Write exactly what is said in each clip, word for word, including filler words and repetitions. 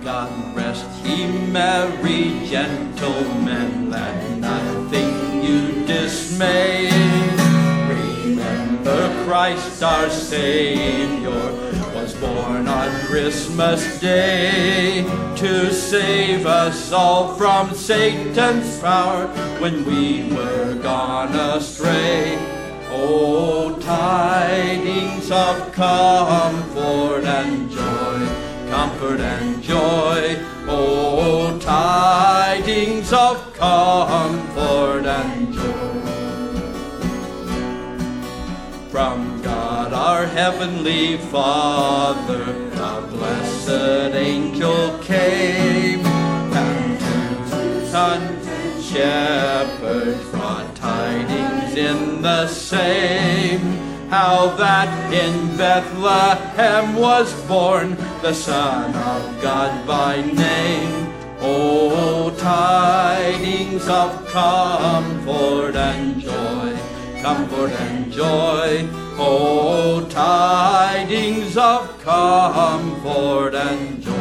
God rest ye merry gentlemen, let nothing you dismay. Remember Christ our Savior was born on Christmas Day to save us all from Satan's power when we were gone astray. Oh, tidings of comfort and joy, comfort and joy. Oh, tidings of comfort and joy. From God our heavenly Father, the blessed angel came, and to Son shepherds brought tidings in the same, how that in Bethlehem was born the Son of God by name. Oh, tidings of comfort and joy, comfort and joy. Oh, tidings of comfort and joy.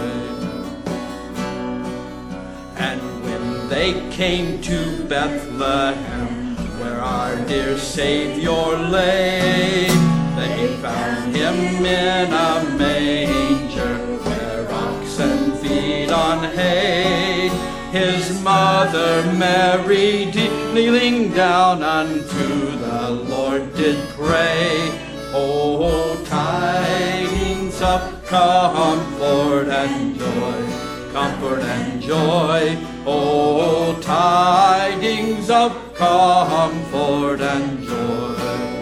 And when they came to Bethlehem, where our dear Savior lay, they found him in a manger, where oxen feed on hay. His mother Mary kneeling down unto the Lord did pray. Oh, tidings of comfort and joy, comfort and joy. Oh, tidings of comfort and joy.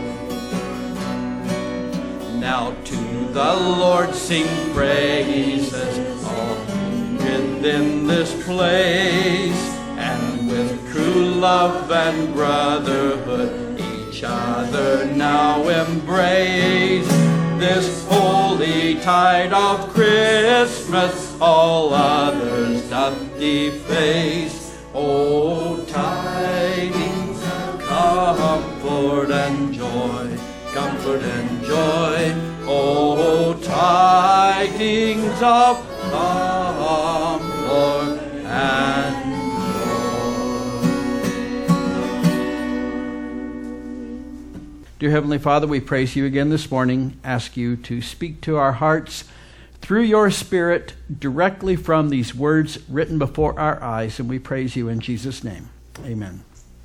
Now to the Lord sing praises, all within this place, and with true love and brotherhood each other now embrace. This holy tide of Christmas all others doth deface. Oh, tidings of comfort and joy, comfort and joy. Oh, tidings of comfort and joy. Dear Heavenly Father, we praise you again this morning, ask you to speak to our hearts through your Spirit directly from these words written before our eyes, and we praise you in Jesus' name. Amen.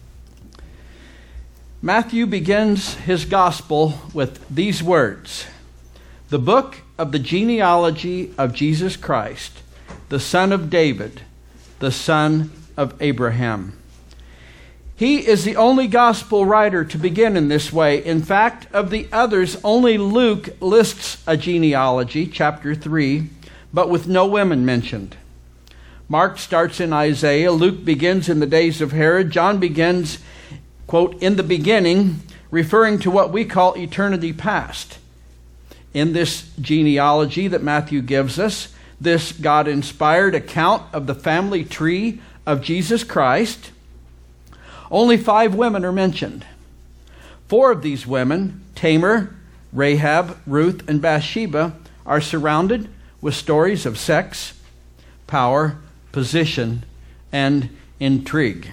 Matthew begins his gospel with these words: the book of the genealogy of Jesus Christ, the son of David, the son of Abraham. He is the only gospel writer to begin in this way. In fact, of the others, only Luke lists a genealogy, chapter three, but with no women mentioned. Mark starts in Isaiah. Luke begins in the days of Herod. John begins, quote, in the beginning, referring to what we call eternity past. In this genealogy that Matthew gives us, this God-inspired account of the family tree of Jesus Christ, only five women are mentioned. Four of these women, Tamar, Rahab, Ruth, and Bathsheba, are surrounded with stories of sex, power, position, and intrigue.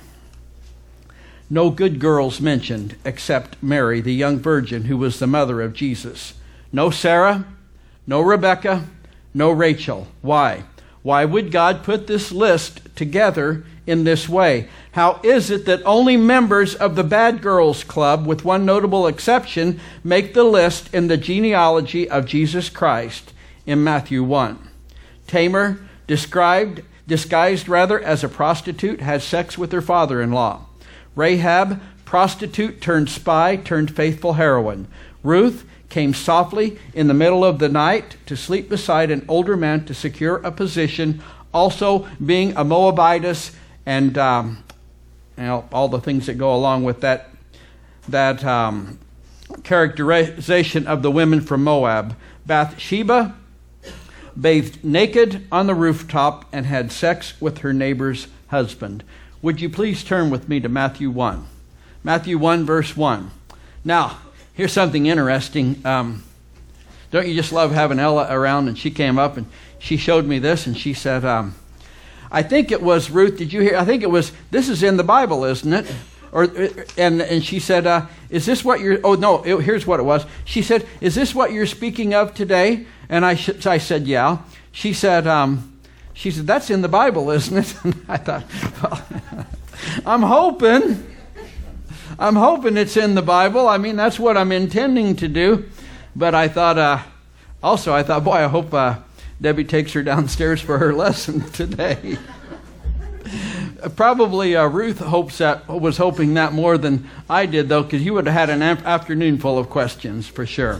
No good girls mentioned except Mary, the young virgin who was the mother of Jesus. No Sarah, no Rebecca, no Rachel. Why? Why would God put this list together in this way? How is it that only members of the Bad Girls Club, with one notable exception, make the list in the genealogy of Jesus Christ in Matthew one? Tamar, described, disguised rather as a prostitute, had sex with her father-in-law. Rahab, prostitute turned spy turned faithful heroine. Ruth came softly in the middle of the night to sleep beside an older man to secure a position, also being a Moabitess, and um, you know, all the things that go along with that that um, characterization of the women from Moab. Bathsheba bathed naked on the rooftop and had sex with her neighbor's husband. Would you please turn with me to Matthew one? Matthew one, verse one. Now, here's something interesting. Um, don't you just love having Ella around? And she came up and she showed me this, and she said, um, I think it was, Ruth, did you hear? I think it was, this is in the Bible, isn't it? Or and and she said, uh, is this what you're, oh no, it, here's what it was. She said, is this what you're speaking of today? And I sh- I said, yeah. She said, um, she said, that's in the Bible, isn't it? And I thought, well, I'm hoping, I'm hoping it's in the Bible. I mean, that's what I'm intending to do. But I thought, uh, also I thought, boy, I hope uh, Debbie takes her downstairs for her lesson today. Probably uh, Ruth hopes that was hoping that more than I did, though, because you would have had an af- afternoon full of questions for sure.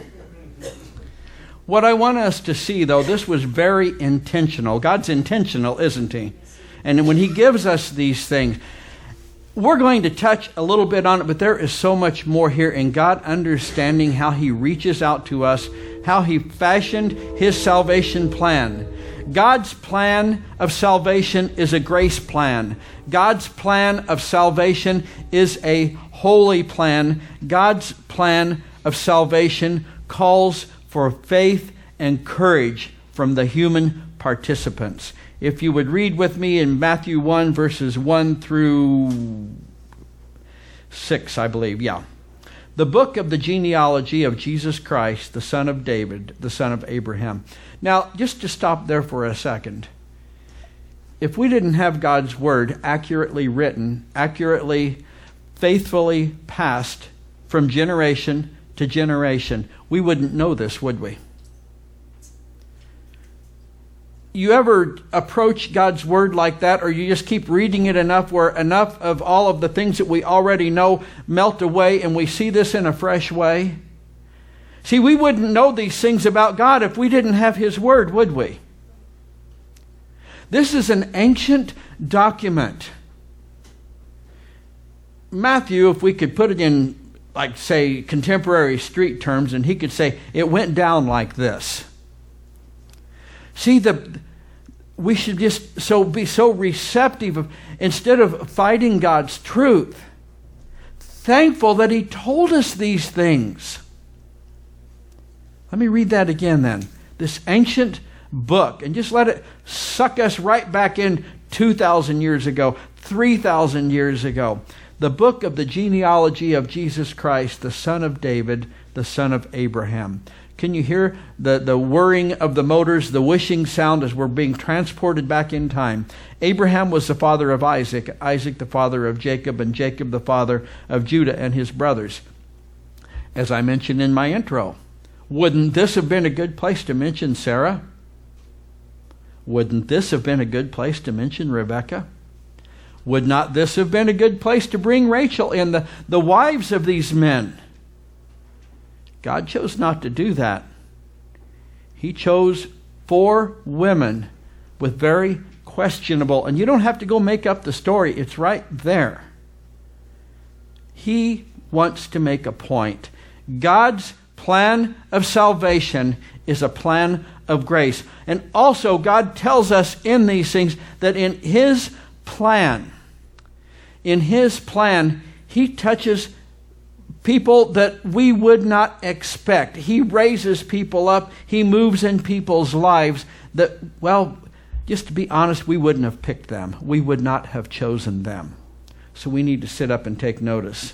What I want us to see, though, this was very intentional. God's intentional, isn't He? And when He gives us these things, we're going to touch a little bit on it, but there is so much more here in God understanding how He reaches out to us, how He fashioned His salvation plan. God's plan of salvation is a grace plan. God's plan of salvation is a holy plan. God's plan of salvation calls for faith and courage from the human participants. If you would read with me in Matthew one, verses one through six, I believe, yeah. The book of the genealogy of Jesus Christ, the son of David, the son of Abraham. Now, just to stop there for a second. If we didn't have God's word accurately written, accurately, faithfully passed from generation to generation, we wouldn't know this, would we? You ever approach God's word like that, or you just keep reading it enough where enough of all of the things that we already know melt away and we see this in a fresh way? See, we wouldn't know these things about God if we didn't have His word, would we? This is an ancient document. Matthew, if we could put it in, like, say, contemporary street terms, and he could say, it went down like this. See, the we should just so be so receptive of, instead of fighting God's truth, thankful that He told us these things. Let me read that again then. This ancient book, and just let it suck us right back in two thousand years ago, three thousand years ago. The book of the genealogy of Jesus Christ, the son of David, the son of Abraham. Can you hear the, the whirring of the motors, the whooshing sound as we're being transported back in time? Abraham was the father of Isaac, Isaac the father of Jacob, and Jacob the father of Judah and his brothers. As I mentioned in my intro, wouldn't this have been a good place to mention Sarah? Wouldn't this have been a good place to mention Rebekah? Would not this have been a good place to bring Rachel in, the, the wives of these men? God chose not to do that. He chose four women with very questionable, and you don't have to go make up the story, it's right there. He wants to make a point. God's plan of salvation is a plan of grace. And also, God tells us in these things that in His plan, in His plan, He touches people that we would not expect. He raises people up. He moves in people's lives that, well, just to be honest, we wouldn't have picked them. We would not have chosen them. So we need to sit up and take notice.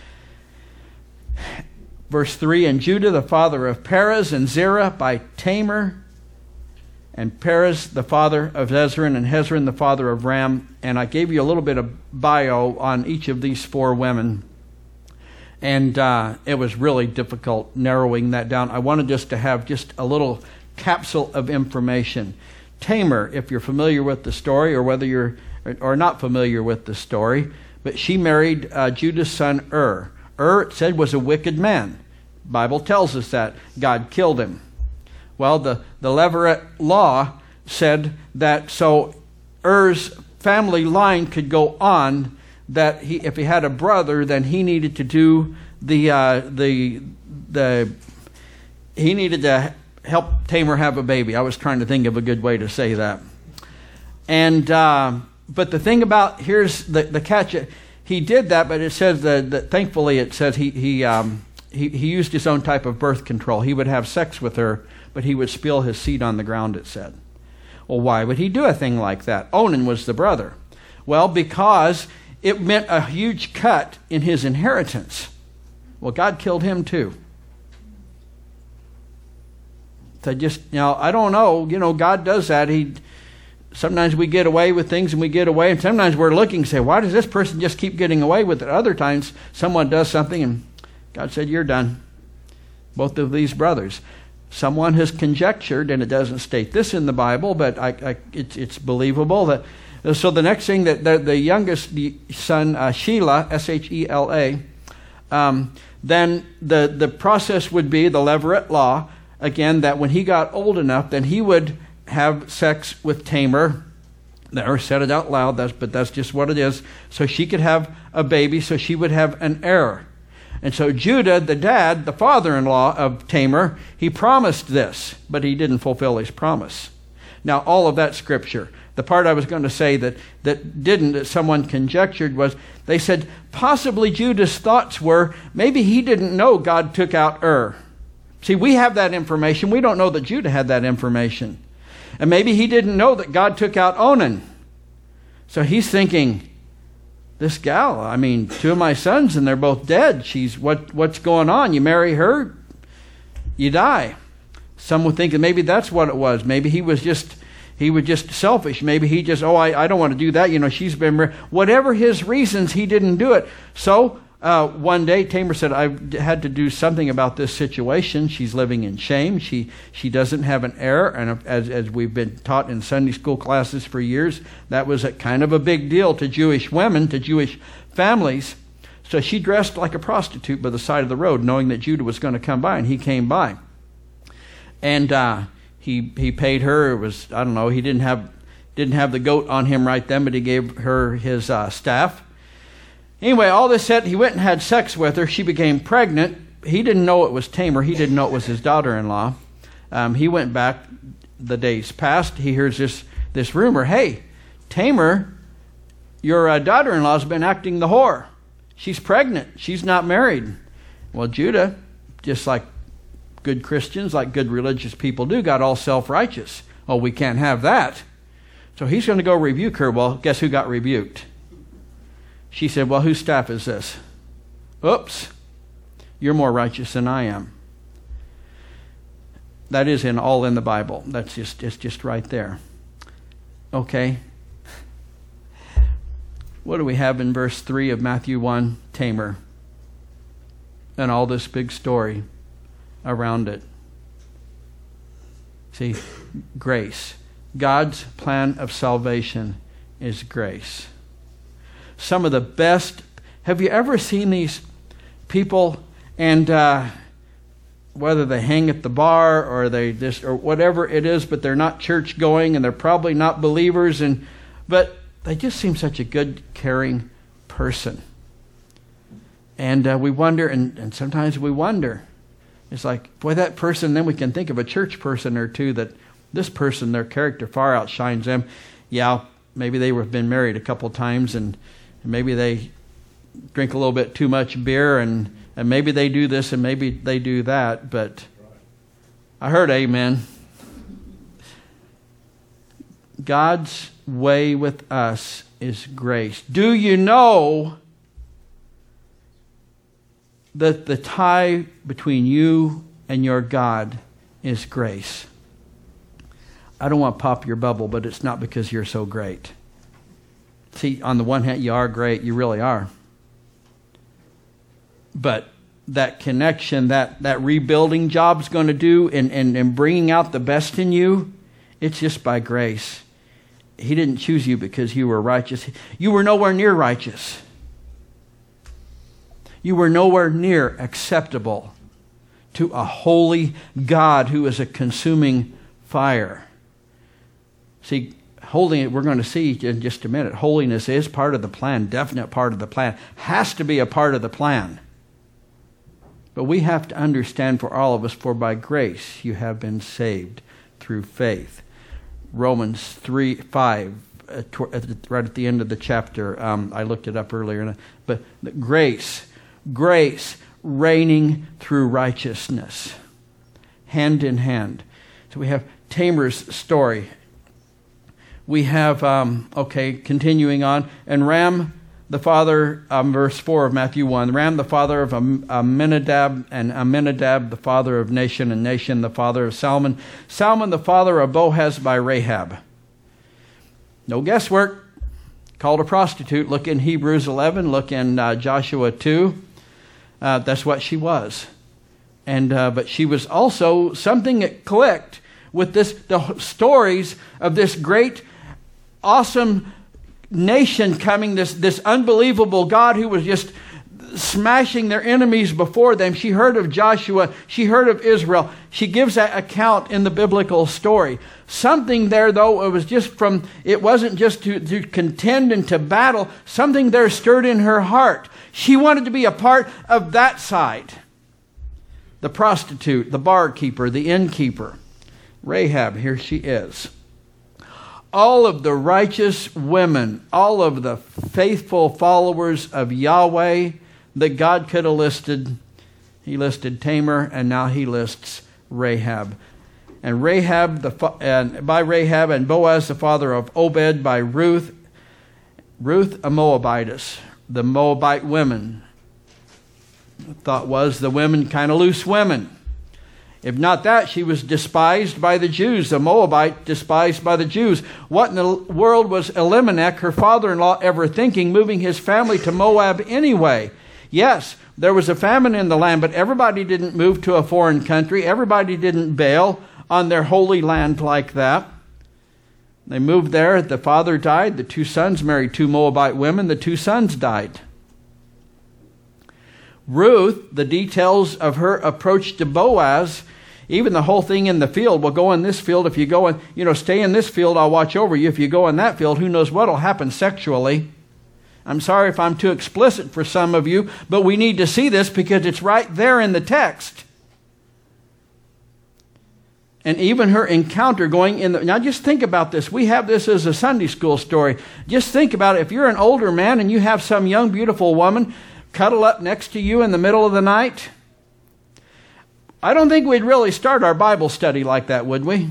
Verse three, and Judah the father of Perez, and Zerah by Tamar, and Perez the father of Hezron, and Hezron the father of Ram. And I gave you a little bit of bio on each of these four women. And uh, it was really difficult narrowing that down. I wanted just to have just a little capsule of information. Tamar, if you're familiar with the story, or whether you're or not familiar with the story, but she married uh, Judah's son Ur. Ur, it said, was a wicked man. The Bible tells us that. God killed him. Well, the, the Levirate law said that so Ur's family line could go on, that he, if he had a brother, then he needed to do the uh, the the he needed to help Tamar have a baby. I was trying to think of a good way to say that. And uh, but the thing about here's the the catch. He did that, but it says that, that thankfully it says he he um, he, he used his own type of birth control. He would have sex with her, but he would spill his seed on the ground, it said. Well, why would he do a thing like that? Onan was the brother. Well, because it meant a huge cut in his inheritance. Well, God killed him too. So just, you know, I don't know. You know, God does that. He sometimes we get away with things and we get away, and sometimes we're looking and say, why does this person just keep getting away with it? Other times someone does something and God said, you're done. Both of these brothers. Someone has conjectured, and it doesn't state this in the Bible, but I, I, it's, it's believable that. So the next thing that the, the youngest son, uh, Shelah, S H E L A, um, then the, the process would be the Levirate law, again, that when he got old enough, then he would have sex with Tamar. Never said it out loud, that's, but that's just what it is. So she could have a baby, so she would have an heir. And so Judah, the dad, the father-in-law of Tamar, he promised this, but he didn't fulfill his promise. Now, all of that scripture, the part I was going to say that, that didn't, that someone conjectured was, they said, possibly Judah's thoughts were, maybe he didn't know God took out Ur. See, we have that information. We don't know that Judah had that information. And maybe he didn't know that God took out Onan. So he's thinking, this gal, I mean, two of my sons and they're both dead. She's, what, what's going on? You marry her, you die. Some would think that maybe that's what it was. Maybe he was just, he was just selfish. Maybe he just, oh, I, I don't want to do that. You know, she's been married. Whatever his reasons, he didn't do it. So uh, one day Tamar said, I've had to do something about this situation. She's living in shame. She she doesn't have an heir. And as, as we've been taught in Sunday school classes for years, that was a kind of a big deal to Jewish women, to Jewish families. So she dressed like a prostitute by the side of the road, knowing that Judah was going to come by, and he came by. And uh, he he paid her. It was, I don't know, he didn't have didn't have the goat on him right then, but he gave her his uh, staff. Anyway, all this said, he went and had sex with her. She became pregnant. He didn't know it was Tamar. He didn't know it was his daughter-in-law. Um, he went back. The days passed. He hears this this rumor. Hey, Tamar, your uh, daughter-in-law has been acting the whore. She's pregnant. She's not married. Well, Judah, just like good Christians, like good religious people do, got all self-righteous. Oh, we can't have that. So he's going to go rebuke her. Well, guess who got rebuked? She said, well, whose staff is this? Oops, you're more righteous than I am. That is in all in the Bible. That's just, it's just right there. Okay. What do we have in verse three of Matthew one? Tamar. And all this big story around it. See, grace. God's plan of salvation is grace. Some of the best. Have you ever seen these people, and uh, whether they hang at the bar or they just or whatever it is, but they're not church going and they're probably not believers, and but they just seem such a good, caring person. And uh, we wonder, and, and sometimes we wonder. It's like, boy, that person. Then we can think of a church person or two that this person, their character far outshines them. Yeah, maybe they have been married a couple times, and maybe they drink a little bit too much beer, and, and maybe they do this and maybe they do that, but I heard amen. God's way with us is grace. Do you know that the tie between you and your God is grace? I don't want to pop your bubble, but it's not because you're so great. See, on the one hand, you are great. You really are. But that connection, that, that rebuilding job's going to do and, and, and bringing out the best in you, it's just by grace. He didn't choose you because you were righteous. You were nowhere near righteous. You were nowhere near acceptable to a holy God who is a consuming fire. See, holiness, we're going to see in just a minute, holiness is part of the plan, definite part of the plan, has to be a part of the plan. But we have to understand for all of us, for by grace you have been saved through faith. Romans three, five, uh, tw- at the, right at the end of the chapter, um, I looked it up earlier, but the grace, grace, reigning through righteousness, hand in hand. So we have Tamar's story. We have, um, okay, continuing on, and Ram, the father, um, verse four of Matthew one, Ram, the father of Amminadab, and Amminadab, the father of Nahshon, and Nahshon, the father of Salmon. Salmon, the father of Boaz by Rahab. No guesswork. Called a prostitute. Look in Hebrews eleven. Look in uh, Joshua two. Uh, that's what she was. And uh, but she was also something that clicked with this the stories of this great, awesome nation coming, this, this unbelievable God who was just smashing their enemies before them. She heard of Joshua. She heard of Israel. She gives that account in the biblical story. Something there, though, it was just from, it wasn't just to, to contend and to battle. Something there stirred in her heart. She wanted to be a part of that side. The prostitute, the barkeeper, the innkeeper. Rahab, here she is. All of the righteous women, all of the faithful followers of Yahweh that God could have listed. He listed Tamar, and now he lists Rahab. And Rahab, the and by Rahab, and Boaz, the father of Obed, by Ruth, Ruth a Moabitess, the Moabite women. The thought was the women kind of loose women. If not that, she was despised by the Jews, the Moabite despised by the Jews. What in the world was Elimelech, her father-in-law, ever thinking, moving his family to Moab anyway? Yes, there was a famine in the land, but everybody didn't move to a foreign country. Everybody didn't bail on their holy land like that. They moved there. The father died. The two sons married two Moabite women. The two sons died. Ruth, the details of her approach to Boaz, even the whole thing in the field. Well, go in this field. If you go in, you know, stay in this field, I'll watch over you. If you go in that field, who knows what will happen sexually. I'm sorry if I'm too explicit for some of you, but we need to see this because it's right there in the text. And even her encounter going in the... Now just think about this. We have this as a Sunday school story. Just think about it. If you're an older man and you have some young, beautiful woman cuddle up next to you in the middle of the night, I don't think we'd really start our Bible study like that, would we?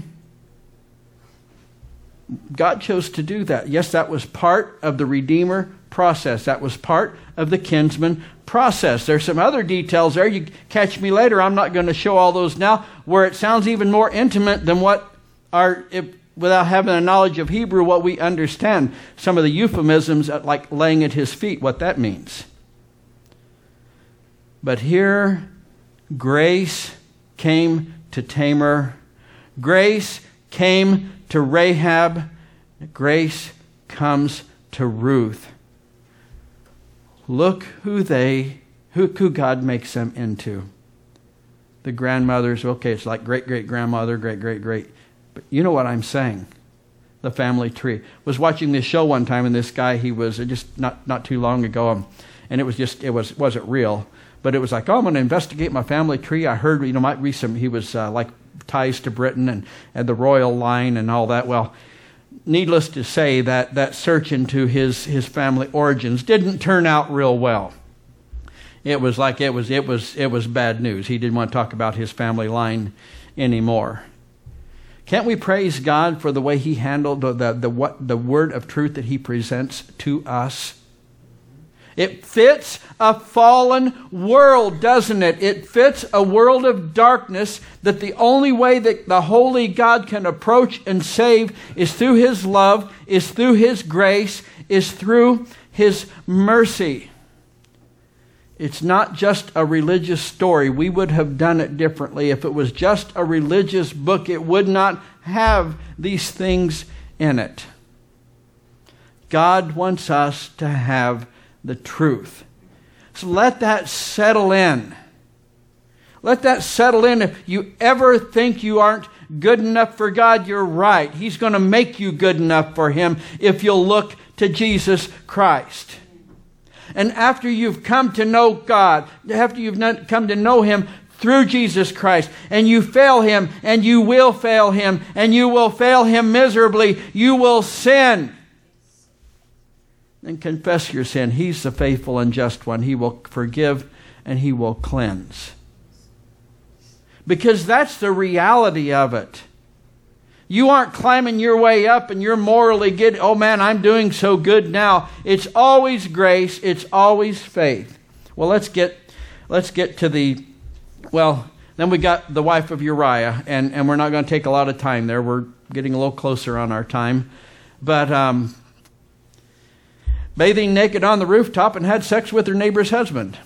God chose to do that. Yes, that was part of the Redeemer process. That was part of the kinsman process. There's some other details there. You catch me later. I'm not going to show all those now, where it sounds even more intimate than what our, if, without having a knowledge of Hebrew, what we understand. Some of the euphemisms, like laying at his feet, what that means. But here, grace came to Tamar. Grace came to Rahab. Grace comes to Ruth. Look who they, who, who God makes them into. The grandmothers, okay, it's like great-great-grandmother, great-great-great. But you know what I'm saying. The family tree. Was watching this show one time, and this guy, he was just not, not too long ago, um, and it was just, it was, wasn't real. But it was like, oh, I'm going to investigate my family tree. I heard, you know, might be some, he was uh, like ties to Britain and, and the royal line and all that. Well, needless to say, that, that search into his, his family origins didn't turn out real well. It was like it was it was it was bad news. He didn't want to talk about his family line anymore. Can't we praise God for the way he handled the the, the what the word of truth that he presents to us? It fits a fallen world, doesn't it? It fits a world of darkness that the only way that the holy God can approach and save is through his love, is through his grace, is through his mercy. It's not just a religious story. We would have done it differently. If it was just a religious book, it would not have these things in it. God wants us to have the truth. So let that settle in. Let that settle in. If you ever think you aren't good enough for God, you're right. He's going to make you good enough for him if you'll look to Jesus Christ. And after you've come to know God, after you've come to know him through Jesus Christ, and you fail him, and you will fail him, and you will fail him miserably, you will sin. And confess your sin. He's the faithful and just one. He will forgive and he will cleanse. Because that's the reality of it. You aren't climbing your way up and you're morally good. Oh man, I'm doing so good now. It's always grace. It's always faith. Well, let's get let's get to the, well, then we got the wife of Uriah, and, and we're not going to take a lot of time there. We're getting a little closer on our time. But um, bathing naked on the rooftop and had sex with her neighbor's husband.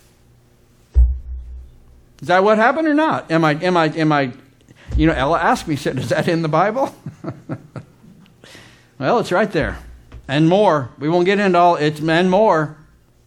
Is that what happened or not? Am I, am I, am I, you know, Ella asked me, said, is that in the Bible? Well, it's right there. And more. We won't get into all, it's and more.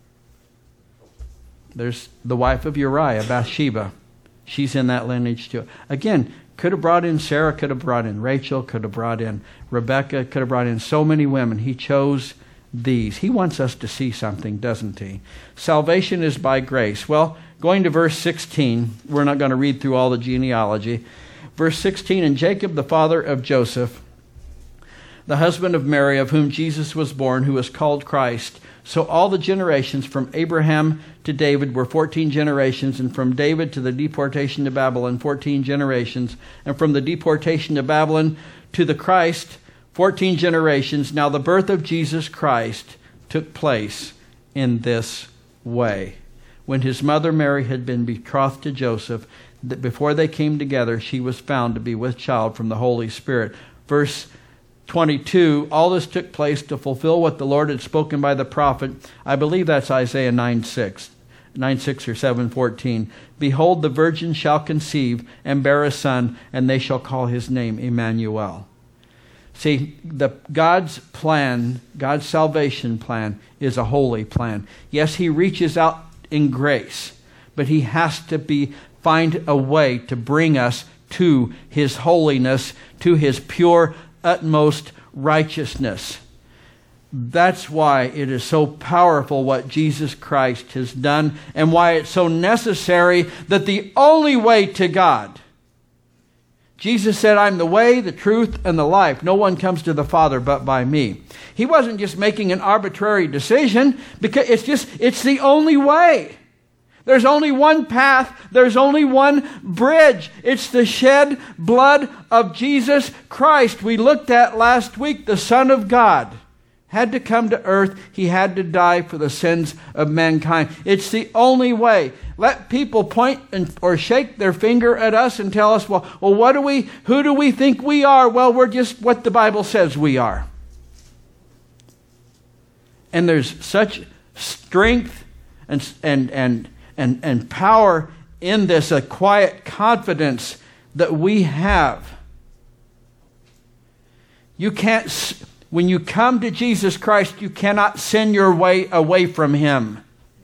There's the wife of Uriah, Bathsheba. She's in that lineage too. Again, could have brought in Sarah, could have brought in Rachel, could have brought in Rebecca, could have brought in so many women. He chose these. He wants us to see something, doesn't he? Salvation is by grace. Well, going to verse sixteen, we're not going to read through all the genealogy. Verse sixteen, and Jacob, the father of Joseph, the husband of Mary, of whom Jesus was born, who was called Christ. So all the generations from Abraham to David were fourteen generations, and from David to the deportation to Babylon, fourteen generations, and from the deportation to Babylon to the Christ, fourteen generations. Now the birth of Jesus Christ took place in this way. When his mother Mary had been betrothed to Joseph, that before they came together, she was found to be with child from the Holy Spirit. Verse twenty-two, all this took place to fulfill what the Lord had spoken by the prophet. I believe that's Isaiah nine six. nine six or seven fourteen. Behold, the virgin shall conceive and bear a son, and they shall call his name Emmanuel. See, the God's plan, God's salvation plan, is a holy plan. Yes, he reaches out in grace, but he has to be find a way to bring us to his holiness, to his pure, utmost righteousness. That's why it is so powerful what Jesus Christ has done, and why it's so necessary that the only way to God, Jesus said, I'm the way, the truth, and the life. No one comes to the Father but by me. He wasn't just making an arbitrary decision, because it's just, it's the only way. There's only one path. There's only one bridge. It's the shed blood of Jesus Christ. We looked at last week, the Son of God had to come to earth. He had to die for the sins of mankind. It's the only way. Let people point and, or shake their finger at us and tell us, well, well, what do we, who do we think we are? Well, we're just what the Bible says we are. And there's such strength and and and and, and power in this, a quiet confidence that we have. You can't. When you come to Jesus Christ, you cannot sin your way away from him.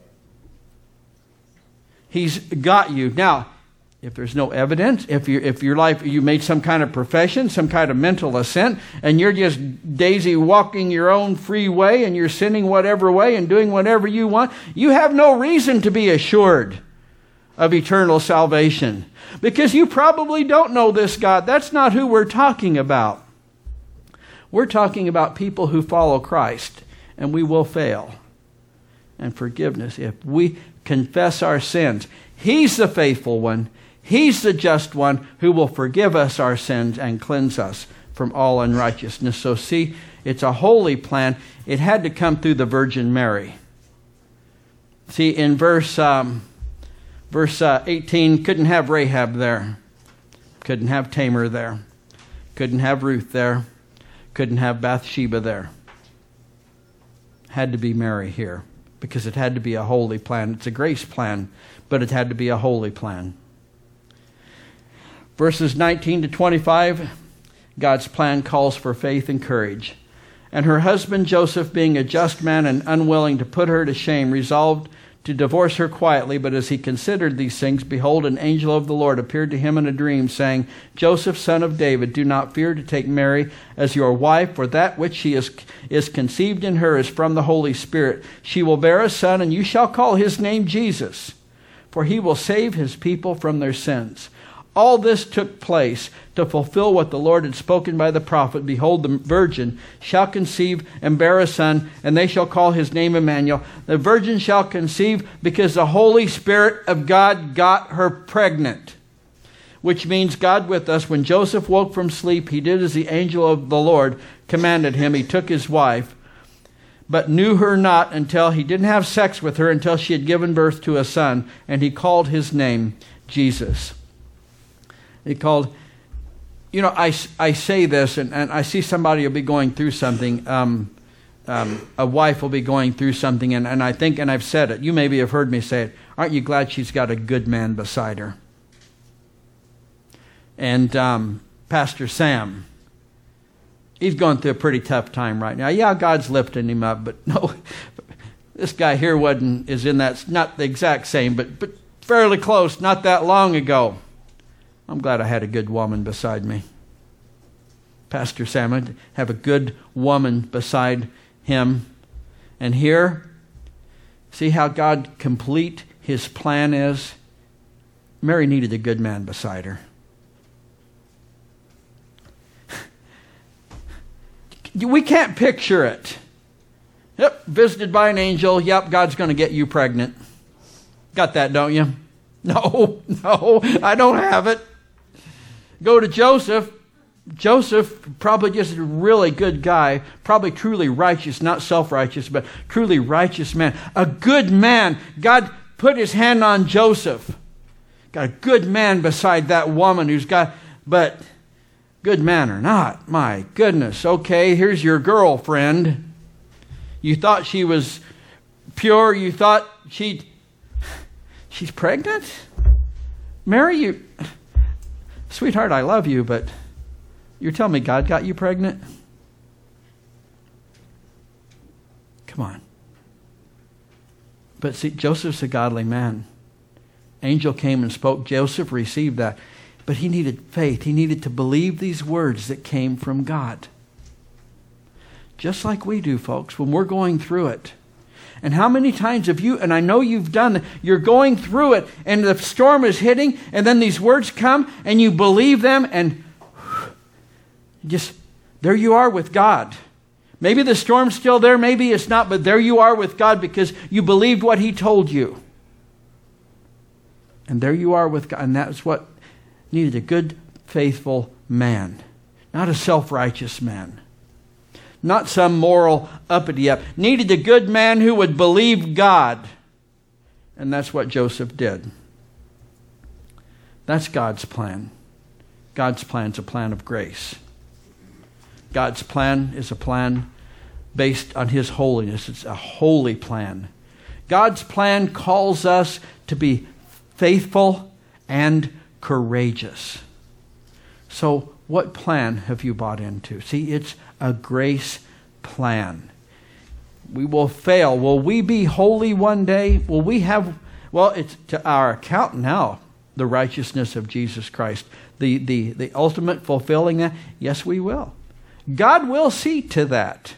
He's got you. Now, if there's no evidence, if you if your life you made some kind of profession, some kind of mental assent, and you're just daisy walking your own free way, and you're sinning whatever way and doing whatever you want, you have no reason to be assured of eternal salvation, because you probably don't know this God. That's not who we're talking about. We're talking about people who follow Christ, and we will fail. And forgiveness, if we confess our sins, he's the faithful one, he's the just one who will forgive us our sins and cleanse us from all unrighteousness. So see, it's a holy plan. It had to come through the Virgin Mary. See, in verse um, verse uh, eighteen, couldn't have Rahab there, couldn't have Tamar there, couldn't have Ruth there, couldn't have Bathsheba there. Had to be Mary here, because it had to be a holy plan. It's a grace plan, but it had to be a holy plan. Verses nineteen to twenty-five, God's plan calls for faith and courage. And her husband Joseph, being a just man and unwilling to put her to shame, resolved to divorce her quietly. But as he considered these things, behold, an angel of the Lord appeared to him in a dream, saying, Joseph, son of David, do not fear to take Mary as your wife, for that which she is, is conceived in her is from the Holy Spirit. She will bear a son, and you shall call his name Jesus, for he will save his people from their sins. All this took place to fulfill what the Lord had spoken by the prophet. Behold, the virgin shall conceive and bear a son, and they shall call his name Emmanuel. The virgin shall conceive because the Holy Spirit of God got her pregnant. Which means God with us. When Joseph woke from sleep, he did as the angel of the Lord commanded him. He took his wife, but knew her not until he didn't have sex with her until she had given birth to a son, and he called his name Jesus. He called, you know, I, I say this, and, and I see somebody will be going through something. Um, um, a wife will be going through something, and, and I think, and I've said it, you maybe have heard me say it, aren't you glad she's got a good man beside her? And um, Pastor Sam, he's going through a pretty tough time right now. Yeah, God's lifting him up, but no, this guy here wasn't, is in that, not the exact same, but, but fairly close, not that long ago. I'm glad I had a good woman beside me. Pastor Sam, I have a good woman beside him. And here, see how God complete his plan is? Mary needed a good man beside her. We can't picture it. Yep, visited by an angel. Yep, God's going to get you pregnant. Got that, don't you? No, no, I don't have it. Go to Joseph. Joseph, probably just a really good guy, probably truly righteous, not self-righteous, but truly righteous man. A good man. God put his hand on Joseph. Got a good man beside that woman who's got, but good man or not, my goodness. Okay, here's your girlfriend. You thought she was pure. You thought she, she's pregnant? Mary, you... Sweetheart, I love you, but you're telling me God got you pregnant? Come on. But see, Joseph's a godly man. Angel came and spoke. Joseph received that. But he needed faith. He needed to believe these words that came from God. Just like we do, folks, when we're going through it. And how many times have you, and I know you've done, you're going through it, and the storm is hitting, and then these words come, and you believe them, and just, there you are with God. Maybe the storm's still there, maybe it's not, but there you are with God because you believed what he told you. And there you are with God, and that's what needed, a good, faithful man, not a self-righteous man. Not some moral uppity-up. Needed a good man who would believe God. And that's what Joseph did. That's God's plan. God's plan is a plan of grace. God's plan is a plan based on his holiness. It's a holy plan. God's plan calls us to be faithful and courageous. So what plan have you bought into? See, it's a grace plan. We will fail. Will we be holy one day? Will we have, well, it's to our account now, the righteousness of Jesus Christ. The, the, the ultimate fulfilling that? Yes, we will. God will see to that.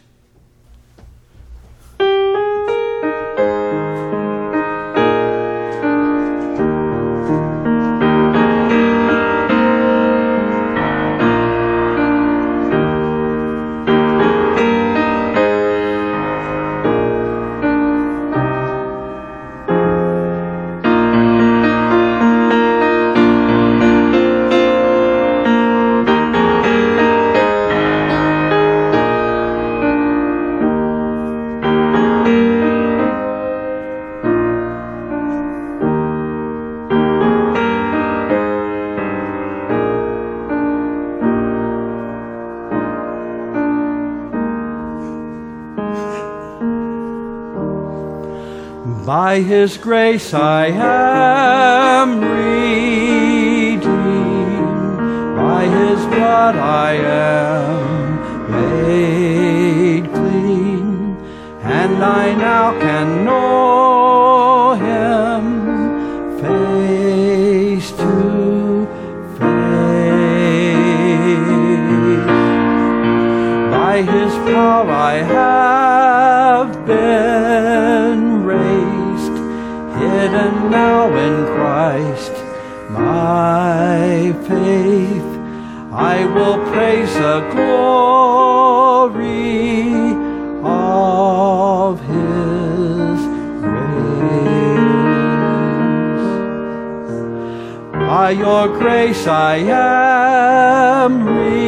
By his grace I am redeemed. By his blood I am made clean. And I now can know him face to face. By his power I have been raised, hidden now in Christ my faith I will praise the glory of His grace. By your grace I am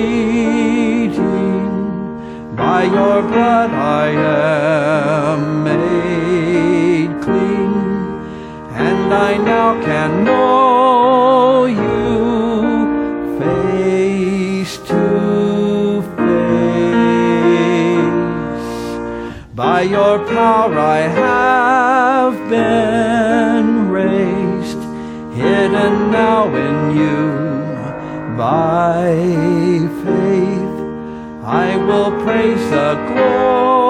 redeemed, by your blood I am made clean, and I now can know you face to face. By your power I have been raised, hidden now in you. By faith I will praise the glory